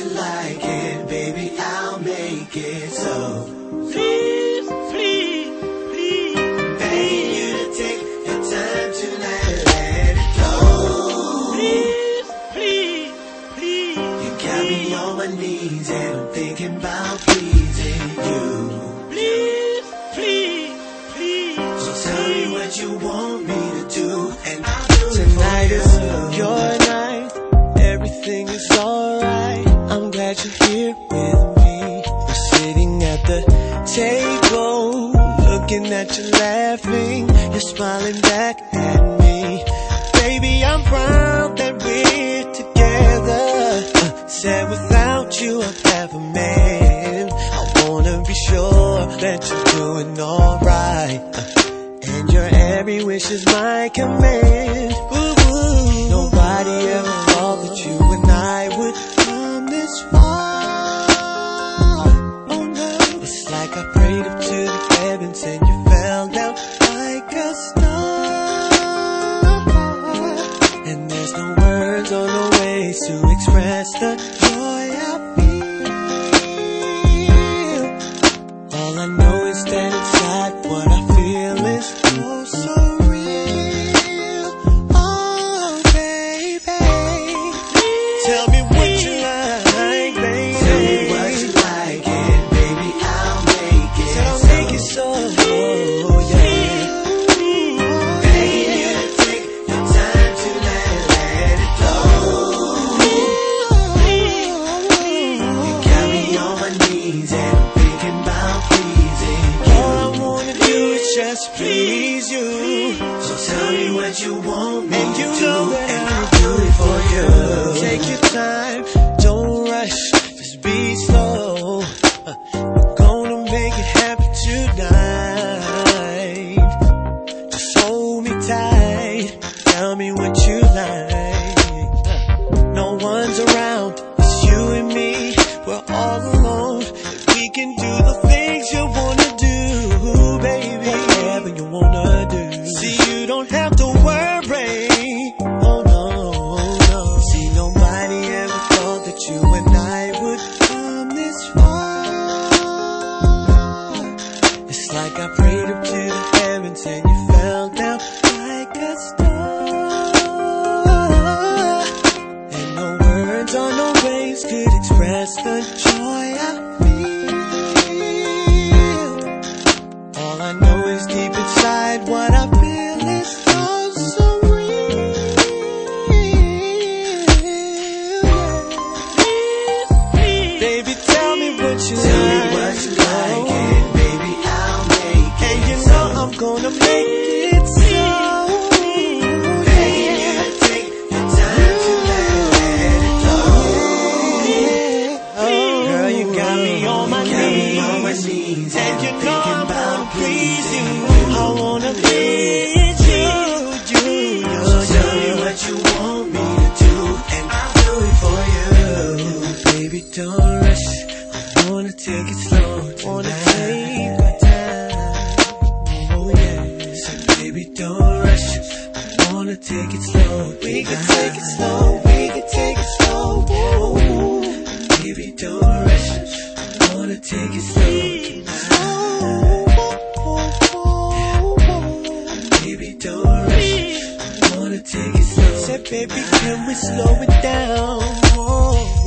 you like it, baby, I'll make it. So please, please, please, begging you to take your time to let it go. Please, please, please, you got me on my knees and I'm thinking about pleasing you. Please, please, please, so tell me what you want me to do and I'll do it. Tonight is your night, everything is alright. I'm glad you're here with me. We're sitting at the table, looking at you laughing. You're smiling back at me. Baby, I'm proud that we're together. Said without you I'd have a man. I wanna be sure that you're doing alright, and your every wish is my command. Ooh, ooh. Nobody ever thought that you and I would come this far. Oh no, it's like I prayed up to the heavens and you fell down like a star. And there's no words or no ways to express the joy I feel. All I know is that inside what I feel is oh so real. Oh baby, tell me what you like, baby. Tell me what you like and baby, I'll make it. Said I'll make it so, yeah. Begging you to take your time to let it go. You got me on my knees and I'm thinking about pleasing you. All I wanna do is just please you. So tell me what you want me And you to do know that and I'll I'll do it for you. Take your time, don't rush, just be slow. We're gonna make it happen tonight. Just hold me tight, tell me what you like. No one's around, it's you and me, we're all alone. We can do the things you wanna do, baby, whatever you wanna do. See, you don't have to worry, oh no, no. See, nobody ever thought that you and I would come this far. It's like I prayed up to the heavens and you fell down like a star. And no words or no ways could express the joy I feel. All I know is deep inside what I feel is so real. Baby, tell me what you Tell me like. what you like and baby, I'll make it. And you know I'm gonna make it so. Begging you to take your time to let it go. Girl, you got me on my Got me on my knees, knees and you know thinking I wanna about please you. pleasing I wanna please you. So tell me what you want me to do and I'll do it for you. Baby, don't rush, I wanna take it slow. Wanna take my time, oh yeah. So baby, don't rush, I wanna take it slow. We can take it slow, we can take it slow. Whoa. Baby, don't rush, I wanna take it slow tonight. Baby, don't rush, I wanna take it slow. Said baby, can we slow it down? Oh.